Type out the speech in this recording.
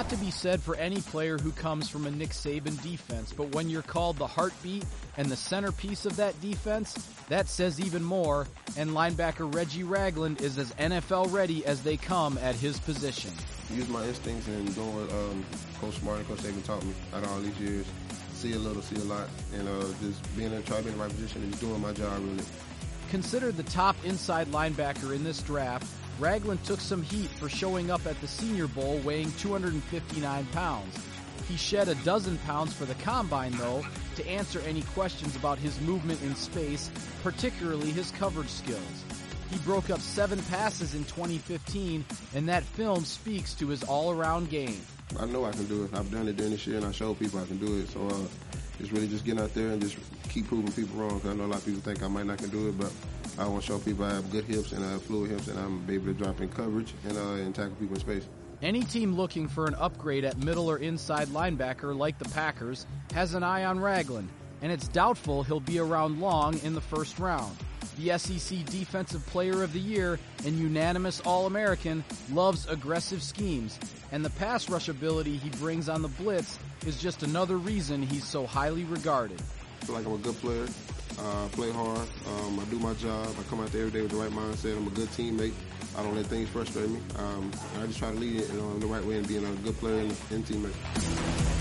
lot to be said for any player who comes from a Nick Saban defense, but when you're called the heartbeat and the centerpiece of that defense, that says even more, and linebacker Reggie Ragland is as NFL ready as they come at his position. Use my instincts and doing what Coach Smart and Coach Saban taught me out of all these years. See a little, see a lot, and just try to be in the right position and just doing my job really. Considered the top inside linebacker in this draft, Ragland took some heat for showing up at the Senior Bowl weighing 259 pounds. He shed a dozen pounds for the Combine, though, to answer any questions about his movement in space, particularly his coverage skills. He broke up 7 passes in 2015, and that film speaks to his all-around game. I know I can do it. I've done it during this year, and I show people I can do it. So it's really just getting out there and just keep proving people wrong, because I know a lot of people think I might not can do it, but I want to show people I have good hips and I have fluid hips, and I'm able to drop in coverage and tackle people in space. Any team looking for an upgrade at middle or inside linebacker like the Packers has an eye on Ragland, and it's doubtful he'll be around long in the first round. The SEC Defensive Player of the Year and unanimous All-American loves aggressive schemes, and the pass rush ability he brings on the blitz is just another reason he's so highly regarded. I feel like I'm a good player. I play hard. I do my job. I come out there every day with the right mindset. I'm a good teammate. I don't let things frustrate me. I just try to lead it in the right way and being a good player and teammate.